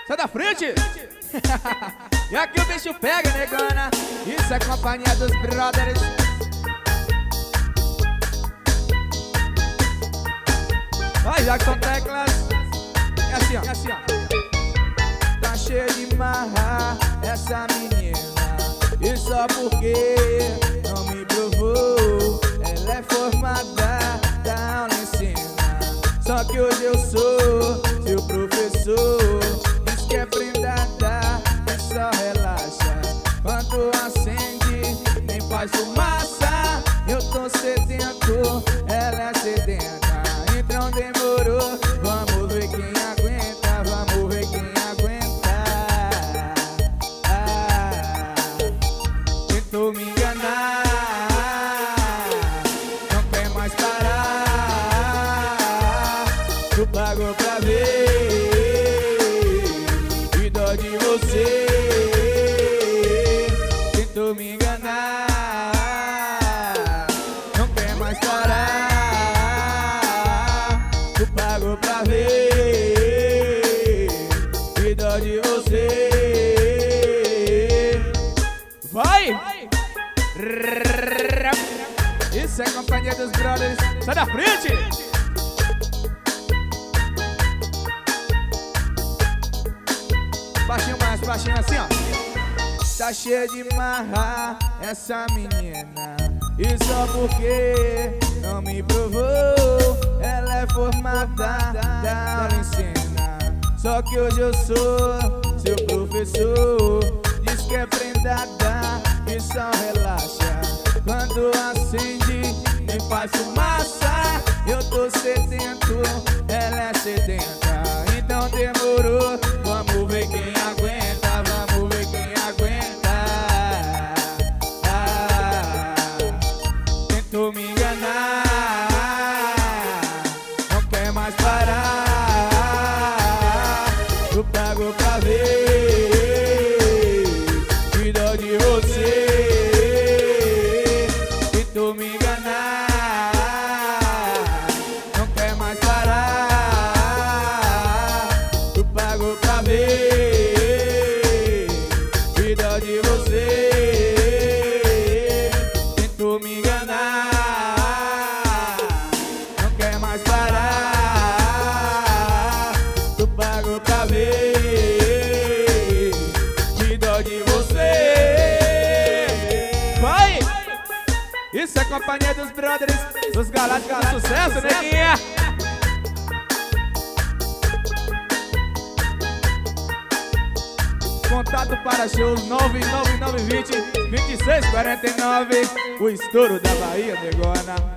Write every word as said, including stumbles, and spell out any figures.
Sai da frente! E aqui o bicho pega, negona. Isso é companhia dos brothers. Vai, Jackson Teclas. É assim, ó, é assim, ó. Tá cheio de marra essa menina, e só porque não me provou. Ela é formada da aula ensina, só que hoje eu sou seu professor. Diz que é prendada e só relaxa quando acende, nem faz fumaça. Eu tô sedento, ela é sedenta, então demorou. Vamos ver quem aguenta, vamos ver quem aguenta. Ah, tentou me enganar, não quer mais parar. Tu pagou pra ver, que dó de você. Tentou me enganar, não quer mais parar. Tu pagou pra ver, que dó de você. Vai! Isso é companhia dos brothers. Sai da frente! Baixinho mais, baixinho assim, ó. Tá cheia de marra essa menina, e só porque não me provou. Ela é formada da aula ensina, só que hoje eu sou seu professor. Diz que é prendada e só relaxa quando acende, nem faz fumaça. Eu tô sedento, ela é sedenta, então demorou. Vamos ver quem aguenta, vamos ver quem aguenta. Ah, tentou me enganar, não quer mais parar. Tu pagou pra ver, que dó de você. Tentou me enganar, não quer mais parar. Tu pagou pra ver, que dó de você. Tentou me enganar, não quer mais parar. Tu pagou pra ver, que dó de você. Vai! Isso é companhia dos brothers, dos galácticos do sucesso, neguinha. Contato para shows nove nove nove vinte, vinte e seis quarenta e nove. O estouro da Bahia, negona.